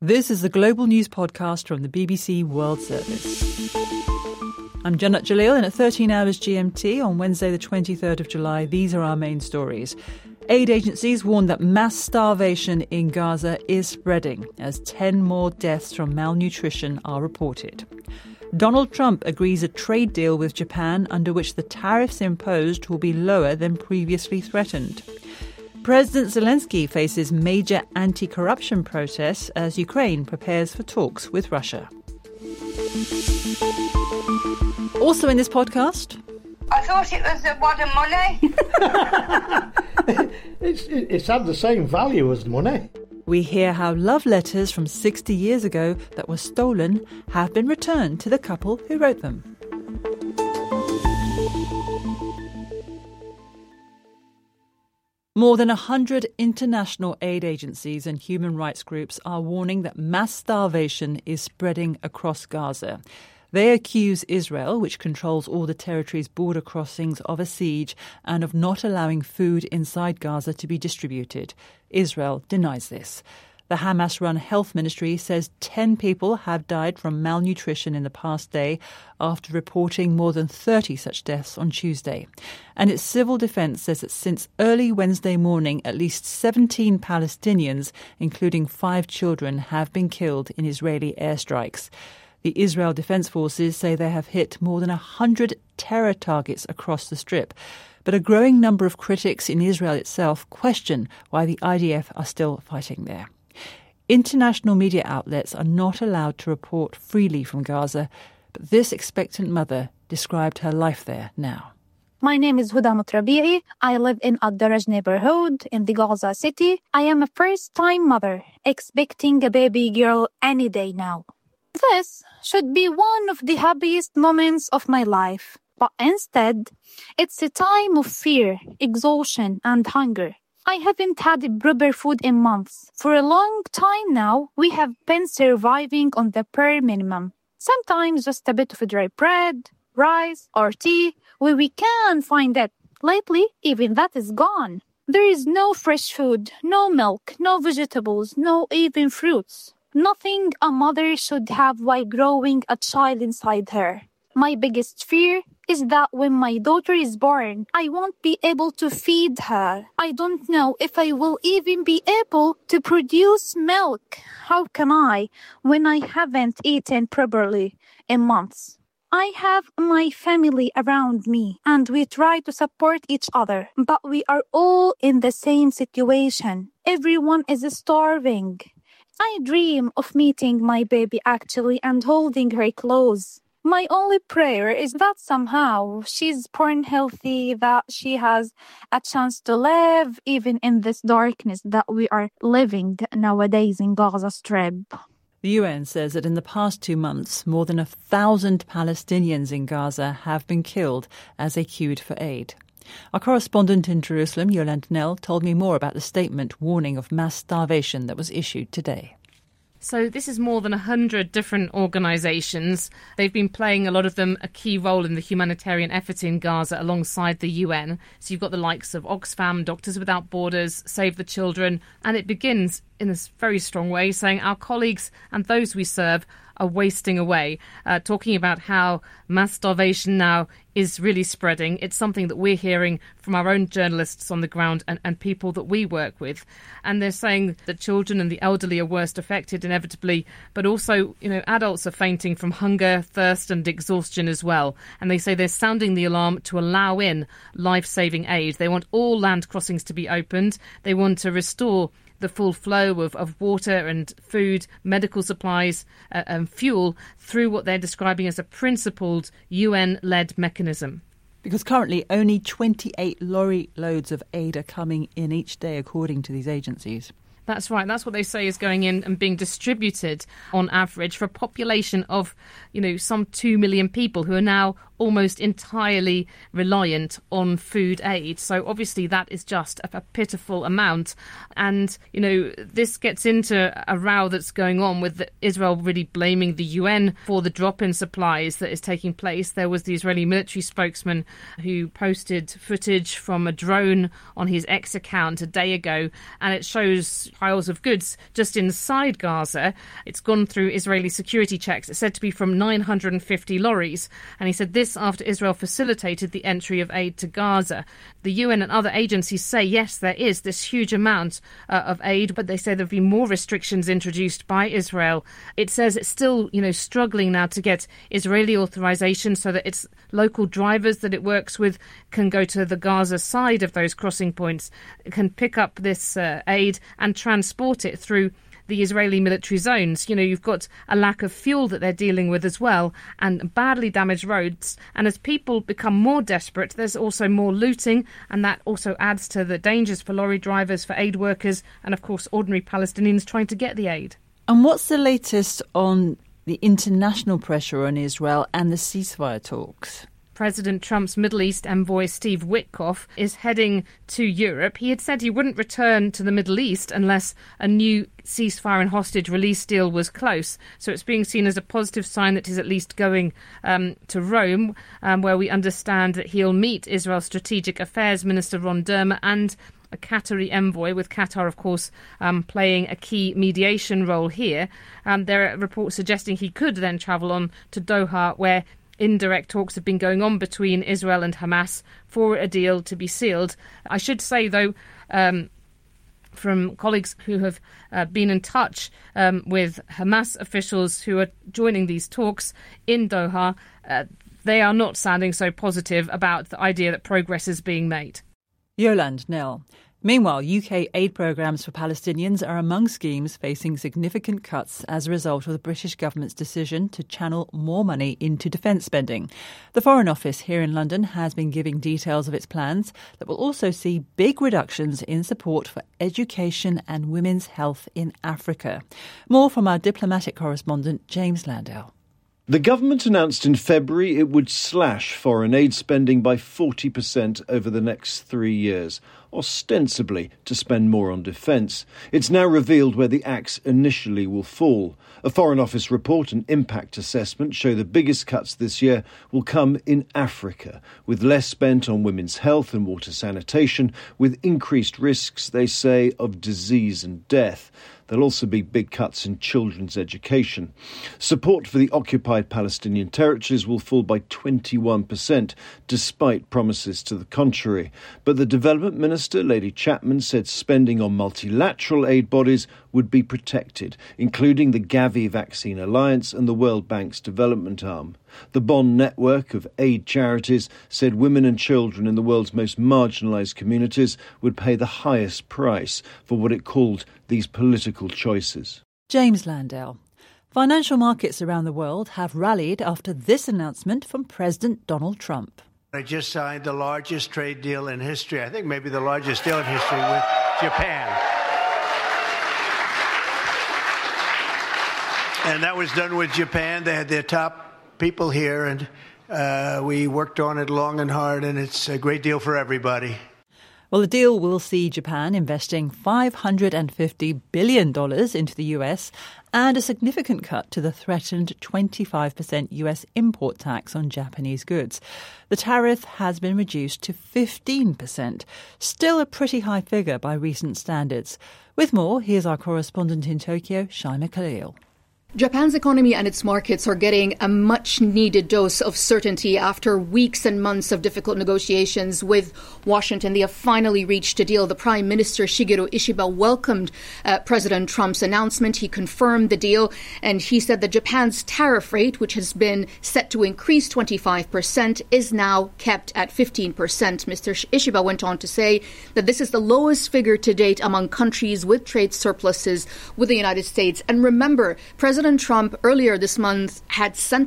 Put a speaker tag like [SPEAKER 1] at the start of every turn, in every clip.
[SPEAKER 1] This is the Global News Podcast from the BBC World Service. I'm Jannat Jalil, and at 13 hours GMT on Wednesday the 23rd of July, these are our main stories. Aid agencies warn that mass starvation in Gaza is spreading as 10 more deaths from malnutrition are reported. Donald Trump agrees a trade deal with Japan under which the tariffs imposed will be lower than previously threatened. President Zelensky faces major anti-corruption protests as Ukraine prepares for talks with Russia. Also in this podcast...
[SPEAKER 2] I thought it was a wad of money.
[SPEAKER 3] It's had the same value as money.
[SPEAKER 1] We hear how love letters from 60 years ago that were stolen have been returned to the couple who wrote them. More than 100 international aid agencies and human rights groups are warning that mass starvation is spreading across Gaza. They accuse Israel, which controls all the territory's border crossings, of a siege and of not allowing food inside Gaza to be distributed. Israel denies this. The Hamas-run health ministry says 10 people have died from malnutrition in the past day after reporting more than 30 such deaths on Tuesday. And its civil defense says that since early Wednesday morning, at least 17 Palestinians, including 5 children, have been killed in Israeli airstrikes. The Israel Defense Forces say they have hit more than 100 terror targets across the Strip. But a growing number of critics in Israel itself question why the IDF are still fighting there. International media outlets are not allowed to report freely from Gaza, but this expectant mother described her life there now.
[SPEAKER 4] My name is Huda Mutrabi'i. I live in Ad-Daraj neighborhood in the Gaza city. I am a first-time mother, expecting a baby girl any day now. This should be one of the happiest moments of my life, but instead, it's a time of fear, exhaustion, and hunger. I haven't had proper food in months. For a long time now, we have been surviving on the bare minimum. Sometimes just a bit of dry bread, rice, or tea, where we can find it. Lately, even that is gone. There is no fresh food, no milk, no vegetables, no even fruits. Nothing a mother should have while growing a child inside her. My biggest fear is that when my daughter is born, I won't be able to feed her. I don't know if I will even be able to produce milk. How can I when I haven't eaten properly in months? I have my family around me and we try to support each other, but we are all in the same situation. Everyone is starving. I dream of meeting my baby actually and holding her close. My only prayer is that somehow she's born healthy, that she has a chance to live even in this darkness that we are living nowadays in Gaza Strip.
[SPEAKER 1] The UN says that in the past 2 months, more than 1,000 Palestinians in Gaza have been killed as they queued for aid. Our correspondent in Jerusalem, Yolande Knell, told me more about the statement warning of mass starvation that was issued today.
[SPEAKER 5] So this is more than 100 different organisations. They've been playing, a lot of them, a key role in the humanitarian effort in Gaza alongside the UN. So you've got the likes of Oxfam, Doctors Without Borders, Save the Children. And it begins in a very strong way, saying our colleagues and those we serve are wasting away, talking about how mass starvation now is really spreading. It's something that we're hearing from our own journalists on the ground and people that we work with. And they're saying that children and the elderly are worst affected inevitably, but also, adults are fainting from hunger, thirst and exhaustion as well. And they say they're sounding the alarm to allow in life-saving aid. They want all land crossings to be opened. They want to restore the full flow of water and food, medical supplies and fuel through what they're describing as a principled UN-led mechanism.
[SPEAKER 1] Because currently only 28 lorry loads of aid are coming in each day, according to these agencies.
[SPEAKER 5] That's right. That's what they say is going in and being distributed on average for a population of, some 2 million people who are now almost entirely reliant on food aid. So obviously that is just a pitiful amount. And, this gets into a row that's going on with Israel really blaming the UN for the drop in supplies that is taking place. There was the Israeli military spokesman who posted footage from a drone on his X account a day ago, and it shows piles of goods just inside Gaza. It's gone through Israeli security checks. It's said to be from 950 lorries. And he said this after Israel facilitated the entry of aid to Gaza. The UN and other agencies say, yes, there is this huge amount of aid, but they say there have been more restrictions introduced by Israel. It says it's still, struggling now to get Israeli authorization so that its local drivers that it works with can go to the Gaza side of those crossing points, can pick up this aid and transport it through the Israeli military zones. You've got a lack of fuel that they're dealing with as well, and badly damaged roads. And as people become more desperate, there's also more looting, and that also adds to the dangers for lorry drivers, for aid workers, and of course ordinary Palestinians trying to get the aid.
[SPEAKER 1] And what's the latest on the international pressure on Israel and the ceasefire talks?
[SPEAKER 5] President Trump's Middle East envoy Steve Witkoff is heading to Europe. He had said he wouldn't return to the Middle East unless a new ceasefire and hostage release deal was close. So it's being seen as a positive sign that he's at least going to Rome, where we understand that he'll meet Israel's Strategic Affairs Minister Ron Dermer and a Qatari envoy, with Qatar, of course, playing a key mediation role here. There are reports suggesting he could then travel on to Doha, where indirect talks have been going on between Israel and Hamas for a deal to be sealed. I should say, though, from colleagues who have been in touch with Hamas officials who are joining these talks in Doha, they are not sounding so positive about the idea that progress is being made.
[SPEAKER 1] Yolande Knell. Meanwhile, UK aid programmes for Palestinians are among schemes facing significant cuts as a result of the British government's decision to channel more money into defence spending. The Foreign Office here in London has been giving details of its plans that will also see big reductions in support for education and women's health in Africa. More from our diplomatic correspondent, James Landau.
[SPEAKER 6] The government announced in February it would slash foreign aid spending by 40% over the next 3 years, ostensibly to spend more on defence. It's now revealed where the axe initially will fall. A Foreign Office report and impact assessment show the biggest cuts this year will come in Africa, with less spent on women's health and water sanitation, with increased risks, they say, of disease and death. There'll also be big cuts in children's education. Support for the occupied Palestinian territories will fall by 21%, despite promises to the contrary. But the Development Minister, Lady Chapman, said spending on multilateral aid bodies would be protected, including the Gavi Vaccine Alliance and the World Bank's development arm. The Bonn network of aid charities said women and children in the world's most marginalised communities would pay the highest price for what it called these political choices.
[SPEAKER 1] James Landau. Financial markets around the world have rallied after this announcement from President Donald Trump.
[SPEAKER 7] I just signed the largest trade deal in history, I think maybe the largest deal in history, with Japan. And that was done with Japan. They had their top people here, and we worked on it long and hard, and it's a great deal for everybody.
[SPEAKER 1] Well, the deal will see Japan investing $550 billion into the US and a significant cut to the threatened 25% US import tax on Japanese goods. The tariff has been reduced to 15%, still a pretty high figure by recent standards. With more, here's our correspondent in Tokyo, Shaima Khalil.
[SPEAKER 8] Japan's economy and its markets are getting a much-needed dose of certainty after weeks and months of difficult negotiations with Washington. They have finally reached a deal. The Prime Minister, Shigeru Ishiba, welcomed President Trump's announcement. He confirmed the deal, and he said that Japan's tariff rate, which has been set to increase 25%, is now kept at 15%. Mr. Ishiba went on to say that this is the lowest figure to date among countries with trade surpluses with the United States. And remember, President President Trump earlier this month had sent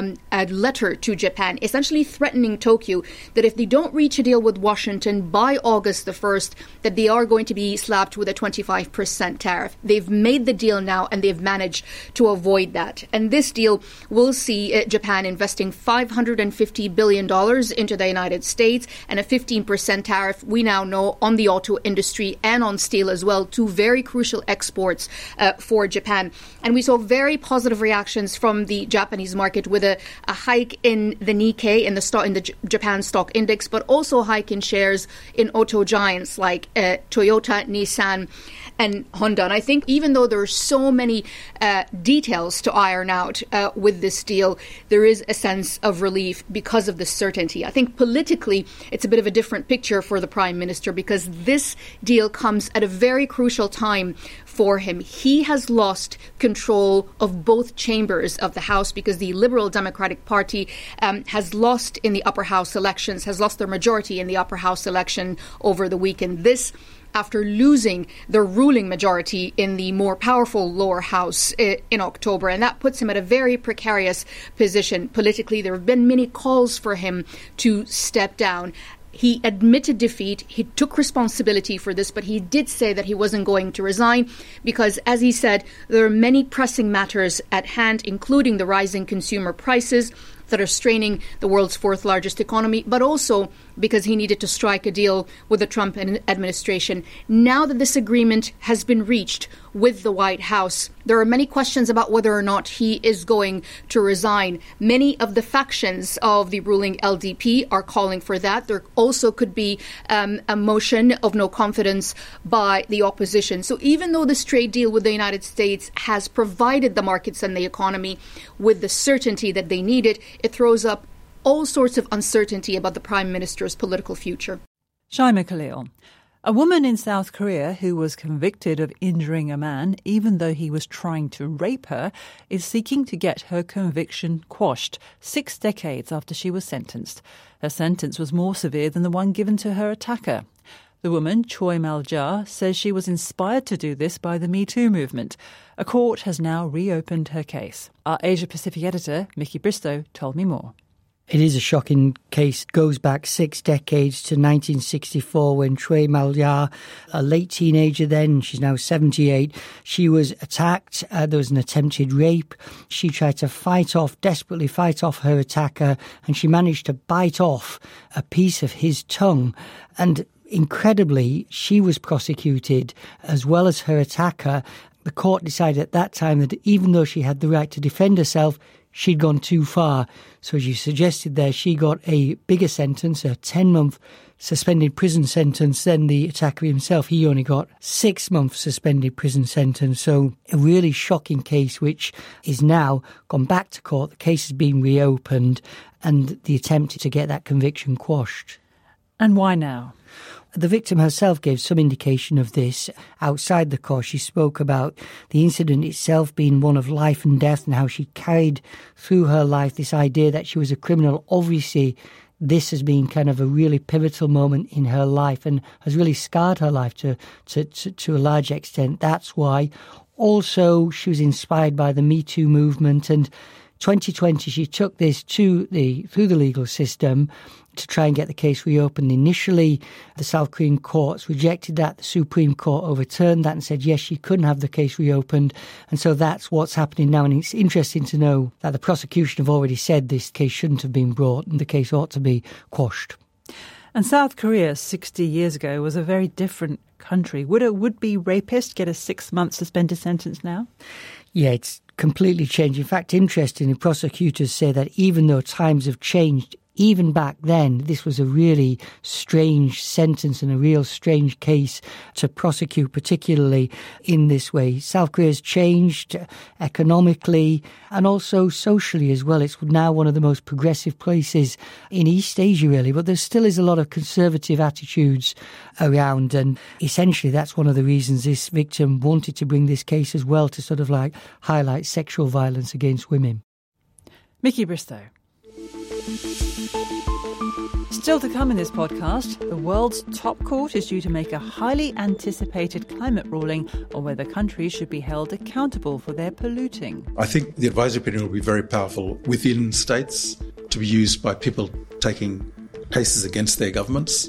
[SPEAKER 8] a letter to Japan, essentially threatening Tokyo that if they don't reach a deal with Washington by August the 1st, that they are going to be slapped with a 25% tariff. They've made the deal now, and they've managed to avoid that. And this deal will see Japan investing $550 billion into the United States, and a 15% tariff, we now know, on the auto industry and on steel as well, two very crucial exports for Japan. And we saw very positive reactions from the Japanese market, with a hike in the Nikkei, in the Japan stock index, but also a hike in shares in auto giants like Toyota, Nissan, and Honda. And I think even though there are so many details to iron out with this deal, there is a sense of relief because of the certainty. I think politically it's a bit of a different picture for the Prime Minister, because this deal comes at a very crucial time for him. He has lost control of both chambers of the House, because the Liberal Democratic Party has lost in the upper house elections, has lost their majority in the upper house election over the weekend. This after losing the ruling majority in the more powerful lower house in October. And that puts him at a very precarious position politically. There have been many calls for him to step down. He admitted defeat. He took responsibility for this, but he did say that he wasn't going to resign because, as he said, there are many pressing matters at hand, including the rising consumer prices that are straining the world's fourth largest economy, but also because he needed to strike a deal with the Trump administration. Now that this agreement has been reached with the White House, there are many questions about whether or not he is going to resign. Many of the factions of the ruling LDP are calling for that. There also could be a motion of no confidence by the opposition. So even though this trade deal with the United States has provided the markets and the economy with the certainty that they needed, it throws up all sorts of uncertainty about the Prime Minister's political future.
[SPEAKER 1] Shaima Khalil. A woman in South Korea who was convicted of injuring a man even though he was trying to rape her is seeking to get her conviction quashed 6 decades after she was sentenced. Her sentence was more severe than the one given to her attacker. The woman, Choi Mal-ja, says she was inspired to do this by the Me Too movement. A court has now reopened her case. Our Asia-Pacific editor, Mickey Bristow, told me more.
[SPEAKER 9] It is a shocking case. It goes back 6 decades to 1964 when Choi Mal-ja, a late teenager then, she's now 78, she was attacked. There was an attempted rape. She tried to desperately fight off her attacker, and she managed to bite off a piece of his tongue. And incredibly, she was prosecuted as well as her attacker. The court decided at that time that even though she had the right to defend herself, she'd gone too far. So as you suggested there, she got a bigger sentence, a 10-month suspended prison sentence than the attacker himself. He only got 6-month suspended prison sentence. So a really shocking case, which is now gone back to court. The case has been reopened and the attempt to get that conviction quashed.
[SPEAKER 1] And why now?
[SPEAKER 9] The victim herself gave some indication of this outside the court. She spoke about the incident itself being one of life and death and how she carried through her life this idea that she was a criminal. Obviously, this has been kind of a really pivotal moment in her life and has really scarred her life to a large extent. That's why. Also, she was inspired by the Me Too movement, and 2020 she took this through the legal system to try and get the case reopened. Initially, the South Korean courts rejected that. The Supreme Court overturned that and said, yes, she couldn't have the case reopened. And so that's what's happening now. And it's interesting to know that the prosecution have already said this case shouldn't have been brought and the case ought to be quashed.
[SPEAKER 1] And South Korea 60 years ago was a very different country. Would a would-be rapist get a 6-month suspended sentence now?
[SPEAKER 9] Yeah, it's completely changed. In fact, interestingly, prosecutors say that even though times have changed, even back then, this was a really strange sentence and a real strange case to prosecute, particularly in this way. South Korea's changed economically and also socially as well. It's now one of the most progressive places in East Asia, really, but there still is a lot of conservative attitudes around, and essentially that's one of the reasons this victim wanted to bring this case as well, to sort of like highlight sexual violence against women.
[SPEAKER 1] Mickey Bristow. Still to come in this podcast, the world's top court is due to make a highly anticipated climate ruling on whether countries should be held accountable for their polluting.
[SPEAKER 10] I think the advisory opinion will be very powerful within states to be used by people taking cases against their governments.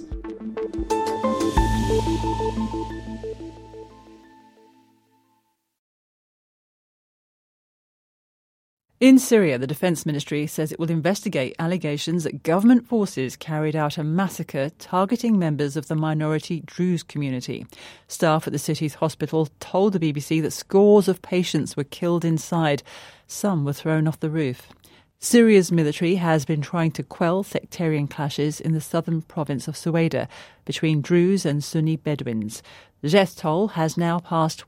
[SPEAKER 1] In Syria, the Defence Ministry says it will investigate allegations that government forces carried out a massacre targeting members of the minority Druze community. Staff at the city's hospital told the BBC that scores of patients were killed inside. Some were thrown off the roof. Syria's military has been trying to quell sectarian clashes in the southern province of Suwaida between Druze and Sunni Bedouins. The death toll has now passed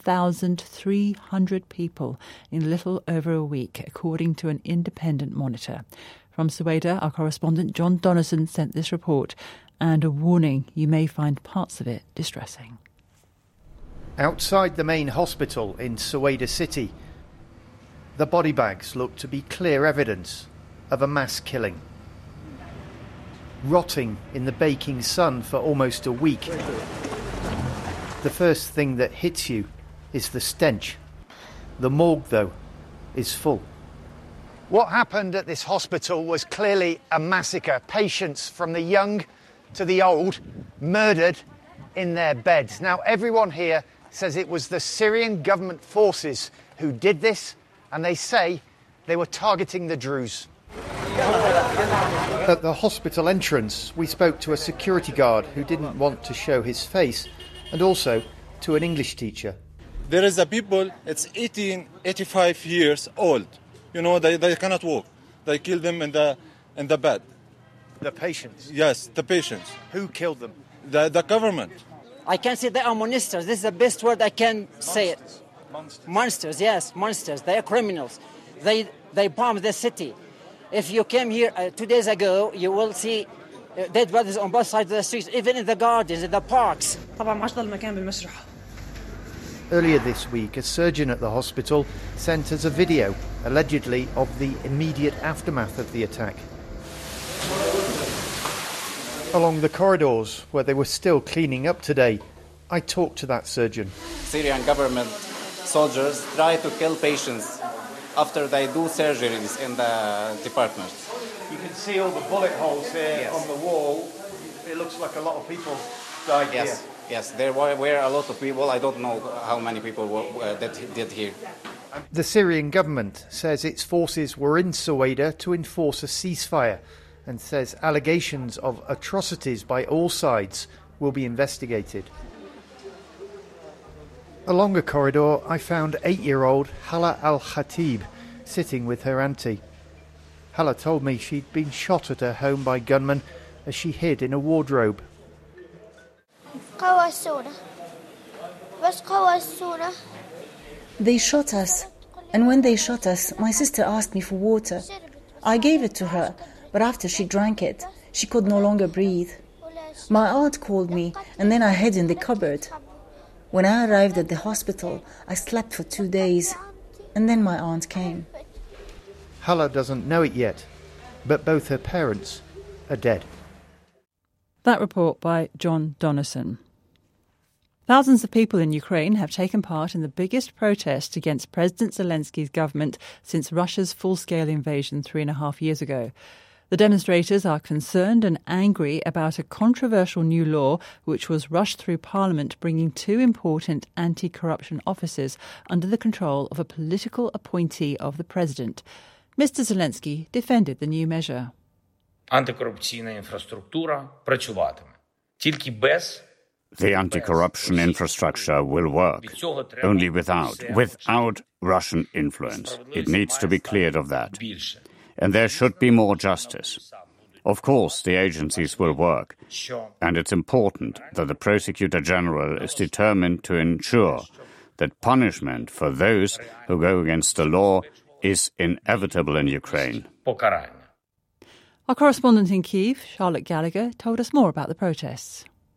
[SPEAKER 1] 1,300 people in little over a week, according to an independent monitor. From Suwaida, our correspondent John Donison sent this report, and a warning: you may find parts of it distressing.
[SPEAKER 11] Outside the main hospital in Suwaida city, the body bags look to be clear evidence of a mass killing. Rotting in the baking sun for almost a week. The first thing that hits you is the stench. The morgue, though, is full. What happened at this hospital was clearly a massacre. Patients from the young to the old murdered in their beds. Now, everyone here says it was the Syrian government forces who did this, and they say they were targeting the Druze. At the hospital entrance, we spoke to a security guard who didn't want to show his face, and also to an English teacher.
[SPEAKER 12] There is a people, it's 85 years old. You know, they cannot walk. They kill them in the bed.
[SPEAKER 11] The patients?
[SPEAKER 12] Yes, the patients.
[SPEAKER 11] Who killed them?
[SPEAKER 12] The government.
[SPEAKER 13] I can say they are monsters. This is the best word I can say it. Monsters, yes, monsters. They are criminals. They bombed the city. If you came here 2 days ago, you will see dead bodies on both sides of the streets, even in the gardens, in the parks.
[SPEAKER 11] Earlier this week, a surgeon at the hospital sent us a video, allegedly of the immediate aftermath of the attack. Along the corridors, where they were still cleaning up today, I talked to that surgeon.
[SPEAKER 14] Syrian government soldiers try to kill patients after they do surgeries in the departments.
[SPEAKER 11] You can see all the bullet holes here on the wall. It looks like a lot of people died here.
[SPEAKER 14] Yes, there were a lot of people. I don't know how many people that did here.
[SPEAKER 11] The Syrian government says its forces were in Suwaida to enforce a ceasefire and says allegations of atrocities by all sides will be investigated. Along a corridor, I found 8-year-old Hala Al-Khatib sitting with her auntie. Hala told me she'd been shot at her home by gunmen as she hid in a wardrobe.
[SPEAKER 15] They shot us, and when they shot us, my sister asked me for water. I gave it to her, but after she drank it, she could no longer breathe. My aunt called me, and then I hid in the cupboard. When I arrived at the hospital, I slept for 2 days, and then my aunt came.
[SPEAKER 11] Hala doesn't know it yet, but both her parents are dead.
[SPEAKER 1] That report by John Donison. Thousands of people in Ukraine have taken part in the biggest protest against President Zelensky's government since Russia's full-scale invasion 3.5 years ago. The demonstrators are concerned and angry about a controversial new law which was rushed through Parliament, bringing 2 important anti-corruption officers under the control of a political appointee of the president. Mr. Zelensky defended the new measure.
[SPEAKER 16] Антикорупційна інфраструктура працюватиме. Тільки без
[SPEAKER 17] The anti-corruption infrastructure will work, only without Russian influence. It needs to be cleared of that. And there should be more justice. Of course, the agencies will work, and it's important that the Prosecutor General is determined to ensure that punishment for those who go against the law is inevitable in Ukraine.
[SPEAKER 1] Our correspondent in Kyiv, Charlotte Gallagher, told us more about the protests.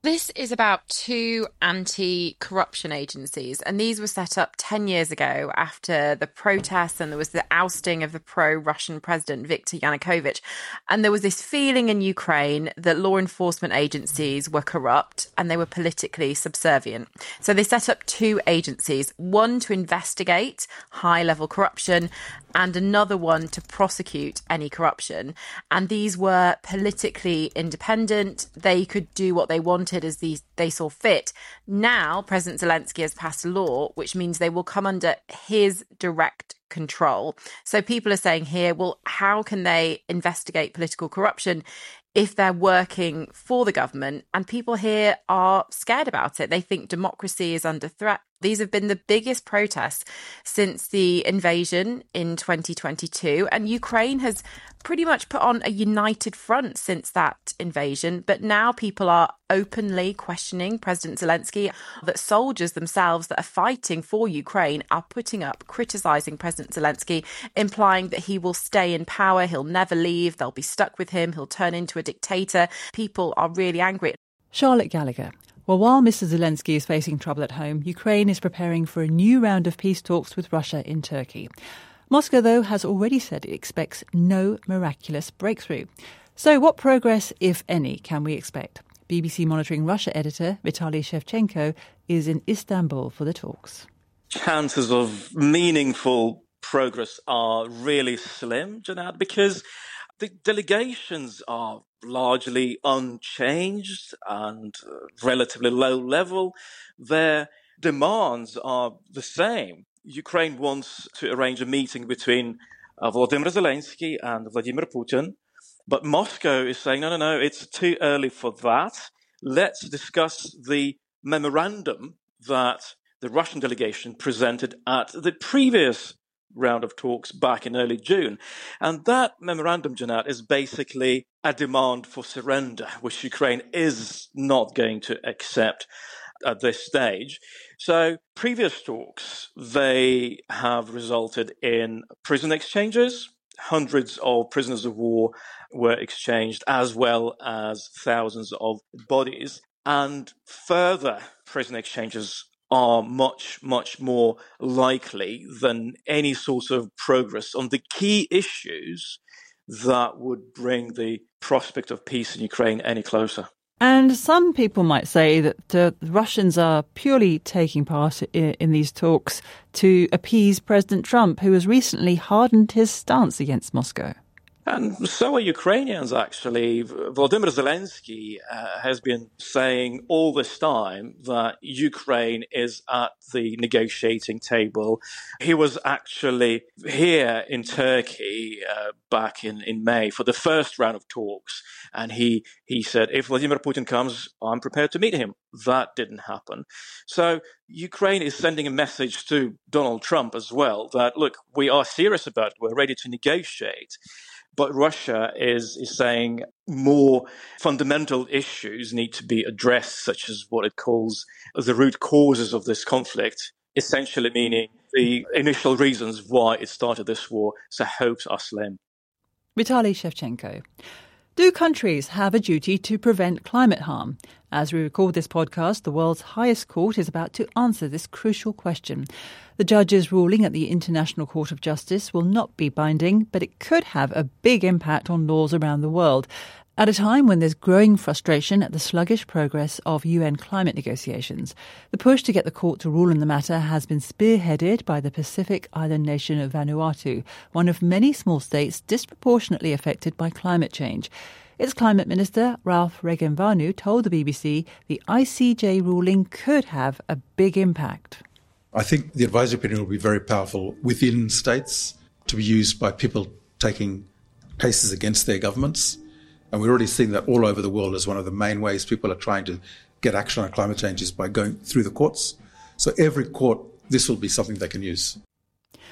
[SPEAKER 18] This is about two anti-corruption agencies, and these were set up 10 years ago after the protests and there was the ousting of the pro-Russian president Viktor Yanukovych. And there was this feeling in Ukraine that law enforcement agencies were corrupt and they were politically subservient. So they set up two agencies, one to investigate high-level corruption and another one to prosecute any corruption. And these were politically independent. They could do what they wanted as they saw fit. Now, President Zelensky has passed a law, which means they will come under his direct control. So people are saying here, well, how can they investigate political corruption if they're working for the government? And people here are scared about it. They think democracy is under threat. These have been the biggest protests since the invasion in 2022. And Ukraine has pretty much put on a united front since that invasion. But now people are openly questioning President Zelensky, that soldiers themselves that are fighting for Ukraine are putting up, criticising President Zelensky, implying that he will stay in power, he'll never leave, they'll be stuck with him, he'll turn into a dictator. People are really angry.
[SPEAKER 1] Charlotte Gallagher. Well, while Mr. Zelensky is facing trouble at home, Ukraine is preparing for a new round of peace talks with Russia in Turkey. Moscow, though, has already said it expects no miraculous breakthrough. So what progress, if any, can we expect? BBC Monitoring Russia editor Vitaly Shevchenko is in Istanbul for the talks.
[SPEAKER 19] Chances of meaningful progress are really slim, Janat, because the delegations are largely unchanged and relatively low level. Their demands are the same. Ukraine wants to arrange a meeting between Volodymyr Zelensky and Vladimir Putin, but Moscow is saying, no, it's too early for that. Let's discuss the memorandum that the Russian delegation presented at the previous round of talks back in early June. And that memorandum, Janat, is basically a demand for surrender, which Ukraine is not going to accept at this stage. So previous talks, they have resulted in prison exchanges. Hundreds of prisoners of war were exchanged, as well as thousands of bodies. And further prison exchanges are much, much more likely than any sort of progress on the key issues that would bring the prospect of peace in Ukraine any closer.
[SPEAKER 1] And some people might say that the Russians are purely taking part in these talks to appease President Trump, who has recently hardened his stance against Moscow.
[SPEAKER 19] And so are Ukrainians, actually. Volodymyr Zelensky has been saying all this time that Ukraine is at the negotiating table. He was actually here in Turkey back in May for the first round of talks. And he said, if Vladimir Putin comes, I'm prepared to meet him. That didn't happen. So Ukraine is sending a message to Donald Trump as well that, look, we are serious about it. We're ready to negotiate. But Russia is saying more fundamental issues need to be addressed, such as what it calls the root causes of this conflict, essentially meaning the initial reasons why it started this war. So hopes are slim.
[SPEAKER 1] Vitaly Shevchenko. Do countries have a duty to prevent climate harm? As we record this podcast, the world's highest court is about to answer this crucial question. The judge's ruling at the International Court of Justice will not be binding, but it could have a big impact on laws around the world, at a time when there's growing frustration at the sluggish progress of UN climate negotiations. The push to get the court to rule on the matter has been spearheaded by the Pacific island nation of Vanuatu, one of many small states disproportionately affected by climate change. Its climate minister, Ralph Regenvanu, told the BBC the ICJ ruling could have a big impact.
[SPEAKER 10] I think the advisory opinion will be very powerful within states to be used by people taking cases against their governments. And we're already seeing that all over the world as one of the main ways people are trying to get action on climate change is by going through the courts. So every court, this will be something they can use.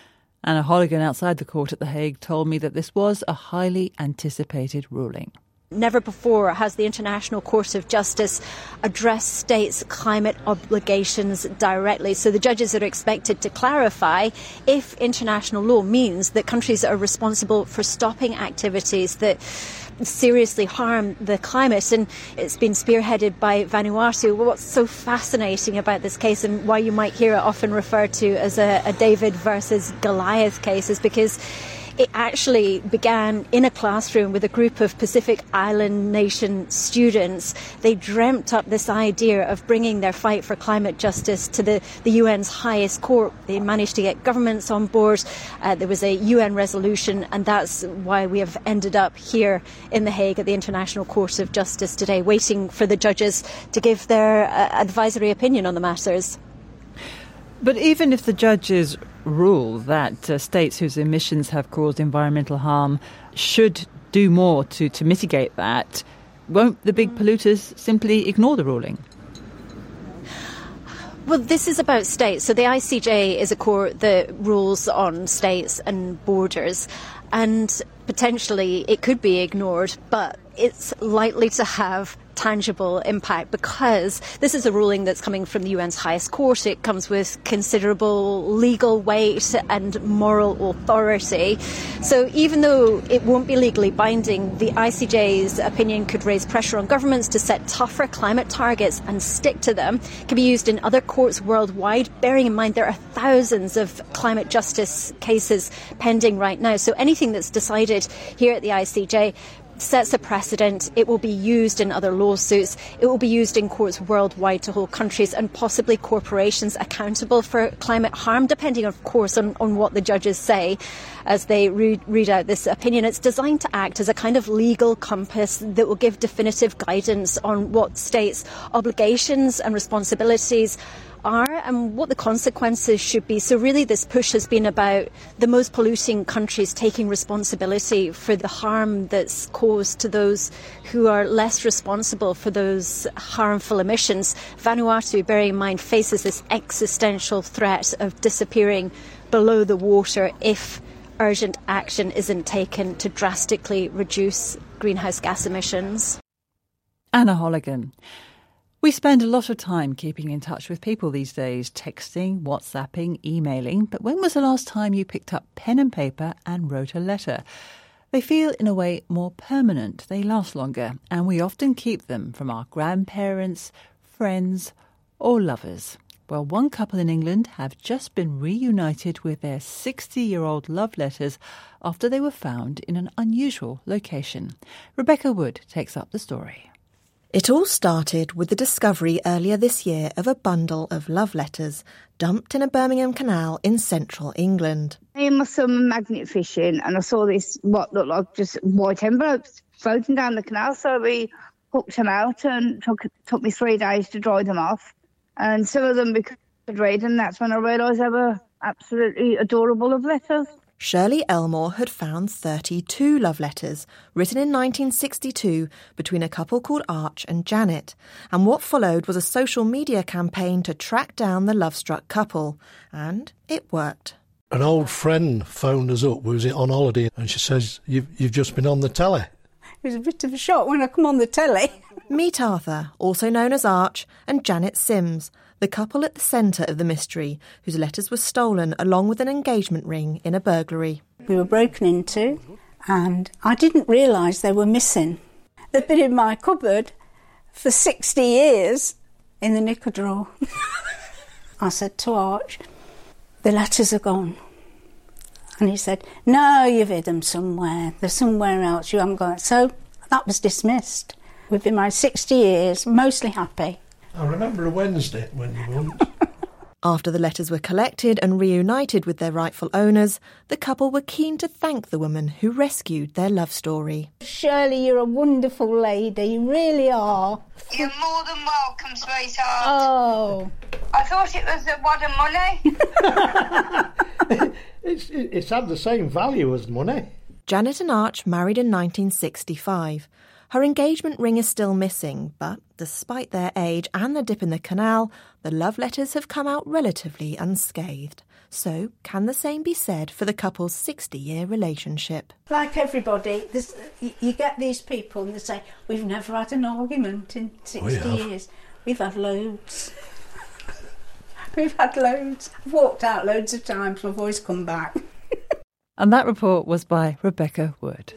[SPEAKER 1] Anna Holligan outside the court at The Hague told me that this was a highly anticipated ruling.
[SPEAKER 20] Never before has the International Court of Justice addressed states' climate obligations directly. So the judges are expected to clarify if international law means that countries are responsible for stopping activities that seriously harm the climate. And it's been spearheaded by Vanuatu. What's so fascinating about this case, and why you might hear it often referred to as a David versus Goliath case, is because it actually began in a classroom with a group of Pacific Island nation students. They dreamt up this idea of bringing their fight for climate justice to the UN's highest court. They managed to get governments on board. There was a UN resolution, and that's why we have ended up here in The Hague at the International Court of Justice today, waiting for the judges to give their advisory opinion on the matters.
[SPEAKER 1] But even if the judges rule that states whose emissions have caused environmental harm should do more to mitigate that, won't the big polluters simply ignore the ruling?
[SPEAKER 20] Well, this is about states. So the ICJ is a court that rules on states and borders, and potentially it could be ignored, but it's likely to have tangible impact because this is a ruling that's coming from the UN's highest court. It comes with considerable legal weight and moral authority. So even though it won't be legally binding, the ICJ's opinion could raise pressure on governments to set tougher climate targets and stick to them. It can be used in other courts worldwide, bearing in mind there are thousands of climate justice cases pending right now. So anything that's decided here at the ICJ sets a precedent. It will be used in other lawsuits. It will be used in courts worldwide to hold countries and possibly corporations accountable for climate harm, depending, of course, on what the judges say as they read out this opinion. It's designed to act as a kind of legal compass that will give definitive guidance on what states' obligations and responsibilities are and what the consequences should be. So really this push has been about the most polluting countries taking responsibility for the harm that's caused to those who are less responsible for those harmful emissions. Vanuatu, bearing in mind, faces this existential threat of disappearing below the water if urgent action isn't taken to drastically reduce greenhouse gas emissions.
[SPEAKER 1] Anna Holligan. We spend a lot of time keeping in touch with people these days, texting, WhatsApping, emailing. But when was the last time you picked up pen and paper and wrote a letter? They feel, in a way, more permanent. They last longer, and we often keep them from our grandparents, friends, or lovers. Well, one couple in England have just been reunited with their 60-year-old love letters after they were found in an unusual location. Rebecca Wood takes up the story.
[SPEAKER 21] It all started with the discovery earlier this year of a bundle of love letters dumped in a Birmingham canal in central England.
[SPEAKER 22] Me and my son were magnet fishing and I saw this, what looked like just white envelopes floating down the canal. So we hooked them out and took me 3 days to dry them off. And some of them we could read, and that's when I realised they were absolutely adorable love letters.
[SPEAKER 21] Shirley Elmore had found 32 love letters written in 1962 between a couple called Arch and Janet, and what followed was a social media campaign to track down the love-struck couple, and it worked.
[SPEAKER 3] An old friend phoned us up. We was on holiday, and she says, "You've just been on the telly."
[SPEAKER 23] It was a bit of a shock when I come on the telly.
[SPEAKER 21] Meet Arthur, also known as Arch, and Janet Sims, the couple at the centre of the mystery, whose letters were stolen along with an engagement ring in a burglary.
[SPEAKER 23] We were broken into, and I didn't realise they were missing. They'd been in my cupboard for 60 years in the knicker drawer. I said to Arch, "The letters are gone." And he said, "No, you've hid them somewhere. They're somewhere else. You haven't got it." So that was dismissed. We've been married 60 years, mostly happy.
[SPEAKER 3] I remember a Wednesday when you went.
[SPEAKER 21] After the letters were collected and reunited with their rightful owners, the couple were keen to thank the woman who rescued their love story.
[SPEAKER 23] Shirley, you're a wonderful lady. You really are.
[SPEAKER 2] You're more than welcome, sweetheart.
[SPEAKER 23] Oh.
[SPEAKER 2] I thought it was a wad of money.
[SPEAKER 3] It's had the same value as money.
[SPEAKER 21] Janet and Arch married in 1965. Her engagement ring is still missing, but despite their age and the dip in the canal, the love letters have come out relatively unscathed. So, can the same be said for the couple's 60-year relationship?
[SPEAKER 23] Like everybody, you get these people and they say, we've never had an argument in 60 years. We've had loads. We've had loads. I've walked out loads of times, my voice come back.
[SPEAKER 1] And that report was by Rebecca Wood.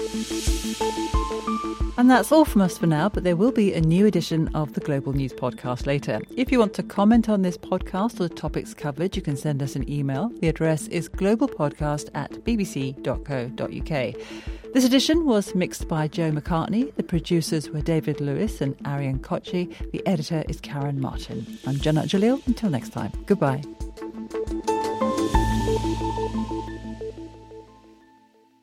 [SPEAKER 1] And that's all from us for now, but there will be a new edition of the Global News Podcast later. If you want to comment on this podcast or the topics covered, you can send us an email. The address is globalpodcast@bbc.co.uk. This edition was mixed by Joe McCartney. The producers were David Lewis and Arian Kochi. The editor is Karen Martin. I'm Jannat Jalil. Until next time, goodbye.